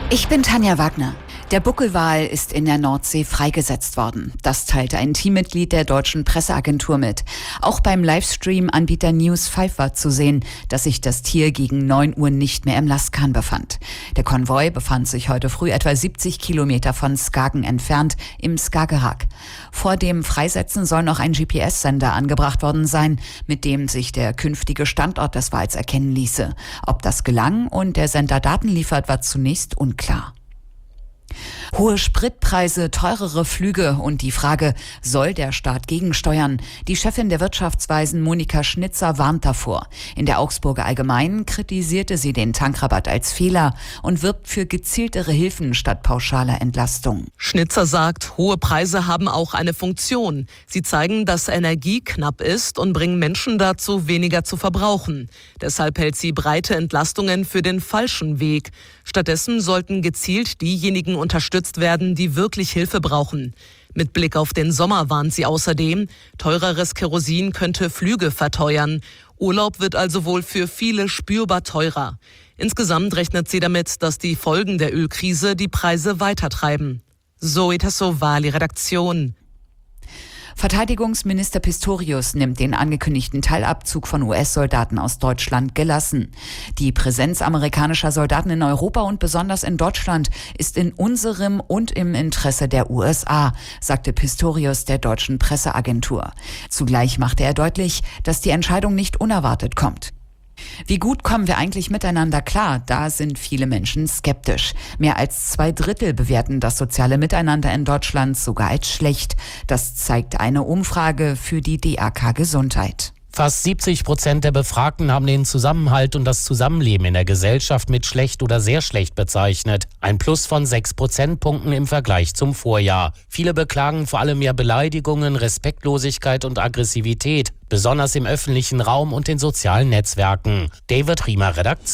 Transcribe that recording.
Ich bin Tanja Wagner. Der Buckelwal ist in der Nordsee freigesetzt worden. Das teilte ein Teammitglied der deutschen Presseagentur mit. Auch beim Livestream-Anbieter News5 war zu sehen, dass sich das Tier gegen 9 Uhr nicht mehr im Lastkahn befand. Der Konvoi befand sich heute früh etwa 70 Kilometer von Skagen entfernt im Skagerrak. Vor dem Freisetzen soll noch ein GPS-Sender angebracht worden sein, mit dem sich der künftige Standort des Wals erkennen ließe. Ob das gelang und der Sender Daten liefert, war zunächst unklar. Hohe Spritpreise, teurere Flüge und die Frage, soll der Staat gegensteuern? Die Chefin der Wirtschaftsweisen Monika Schnitzer warnt davor. In der Augsburger Allgemeinen kritisierte sie den Tankrabatt als Fehler und wirbt für gezieltere Hilfen statt pauschaler Entlastung. Schnitzer sagt, hohe Preise haben auch eine Funktion. Sie zeigen, dass Energie knapp ist und bringen Menschen dazu, weniger zu verbrauchen. Deshalb hält sie breite Entlastungen für den falschen Weg. Stattdessen sollten gezielt diejenigen unterstützt werden, die wirklich Hilfe brauchen. Mit Blick auf den Sommer warnt sie außerdem, teureres Kerosin könnte Flüge verteuern. Urlaub wird also wohl für viele spürbar teurer. Insgesamt rechnet sie damit, dass die Folgen der Ölkrise die Preise weitertreiben. Zoe Tassovali, Redaktion. Verteidigungsminister Pistorius nimmt den angekündigten Teilabzug von US-Soldaten aus Deutschland gelassen. Die Präsenz amerikanischer Soldaten in Europa und besonders in Deutschland ist in unserem und im Interesse der USA, sagte Pistorius der deutschen Presseagentur. Zugleich machte er deutlich, dass die Entscheidung nicht unerwartet kommt. Wie gut kommen wir eigentlich miteinander klar? Da sind viele Menschen skeptisch. Mehr als 2/3 bewerten das soziale Miteinander in Deutschland sogar als schlecht. Das zeigt eine Umfrage für die DAK Gesundheit. Fast 70% der Befragten haben den Zusammenhalt und das Zusammenleben in der Gesellschaft mit schlecht oder sehr schlecht bezeichnet. Ein Plus von 6 Prozentpunkten im Vergleich zum Vorjahr. Viele beklagen vor allem mehr Beleidigungen, Respektlosigkeit und Aggressivität, besonders im öffentlichen Raum und den sozialen Netzwerken. David Riemer, Redaktion.